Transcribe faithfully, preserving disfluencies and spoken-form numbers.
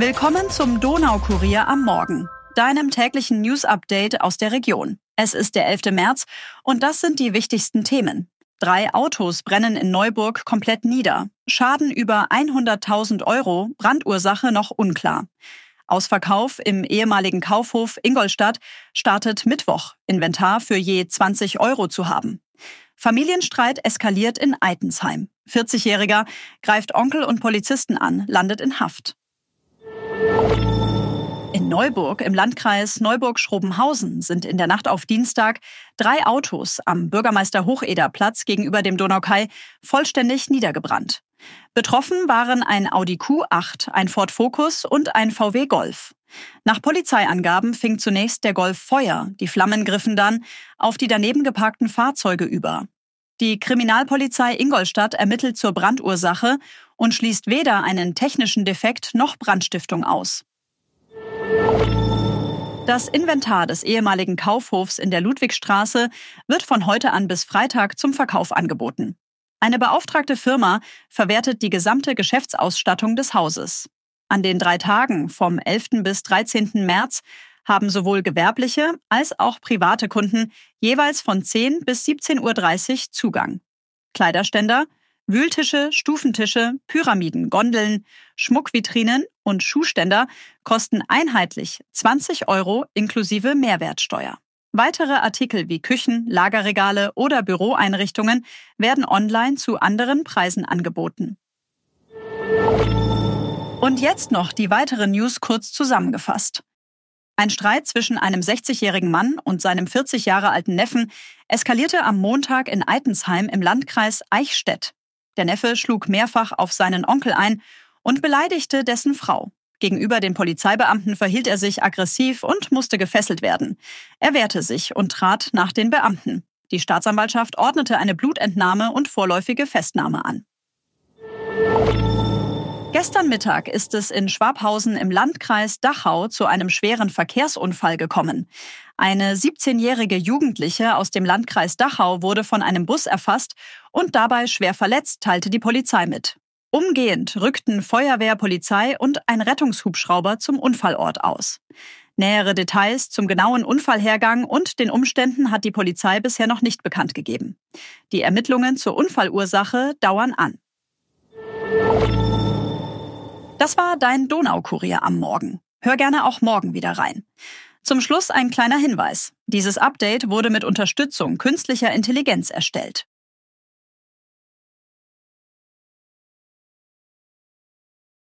Willkommen zum Donaukurier am Morgen, deinem täglichen News-Update aus der Region. Es ist der elfte März und das sind die wichtigsten Themen. Drei Autos brennen in Neuburg komplett nieder. Schaden über hunderttausend Euro, Brandursache noch unklar. Ausverkauf im ehemaligen Kaufhof Ingolstadt startet Mittwoch. Inventar für je zwanzig Euro zu haben. Familienstreit eskaliert in Eitensheim. vierzigjähriger greift Onkel und Polizisten an, landet in Haft. In Neuburg im Landkreis Neuburg-Schrobenhausen sind in der Nacht auf Dienstag drei Autos am Bürgermeister-Hocheder-Platz gegenüber dem Donaukai vollständig niedergebrannt. Betroffen waren ein Audi Q acht, ein Ford Focus und ein V W Golf. Nach Polizeiangaben fing zunächst der Golf Feuer. Die Flammen griffen dann auf die daneben geparkten Fahrzeuge über. Die Kriminalpolizei Ingolstadt ermittelt zur Brandursache und schließt weder einen technischen Defekt noch Brandstiftung aus. Das Inventar des ehemaligen Kaufhofs in der Ludwigstraße wird von heute an bis Freitag zum Verkauf angeboten. Eine beauftragte Firma verwertet die gesamte Geschäftsausstattung des Hauses. An den drei Tagen vom elften bis dreizehnten März haben sowohl gewerbliche als auch private Kunden jeweils von zehn bis siebzehn Uhr dreißig Zugang. Kleiderständer, Wühltische, Stufentische, Pyramiden, Gondeln, Schmuckvitrinen und Schuhständer kosten einheitlich zwanzig Euro inklusive Mehrwertsteuer. Weitere Artikel wie Küchen, Lagerregale oder Büroeinrichtungen werden online zu anderen Preisen angeboten. Und jetzt noch die weiteren News kurz zusammengefasst. Ein Streit zwischen einem sechzigjährigen Mann und seinem vierzig Jahre alten Neffen eskalierte am Montag in Eitensheim im Landkreis Eichstätt. Der Neffe schlug mehrfach auf seinen Onkel ein und beleidigte dessen Frau. Gegenüber den Polizeibeamten verhielt er sich aggressiv und musste gefesselt werden. Er wehrte sich und trat nach den Beamten. Die Staatsanwaltschaft ordnete eine Blutentnahme und vorläufige Festnahme an. Gestern Mittag ist es in Schwabhausen im Landkreis Dachau zu einem schweren Verkehrsunfall gekommen. Eine siebzehnjährige Jugendliche aus dem Landkreis Dachau wurde von einem Bus erfasst und dabei schwer verletzt, teilte die Polizei mit. Umgehend rückten Feuerwehr, Polizei und ein Rettungshubschrauber zum Unfallort aus. Nähere Details zum genauen Unfallhergang und den Umständen hat die Polizei bisher noch nicht bekannt gegeben. Die Ermittlungen zur Unfallursache dauern an. Das war dein Donaukurier am Morgen. Hör gerne auch morgen wieder rein. Zum Schluss ein kleiner Hinweis. Dieses Update wurde mit Unterstützung künstlicher Intelligenz erstellt.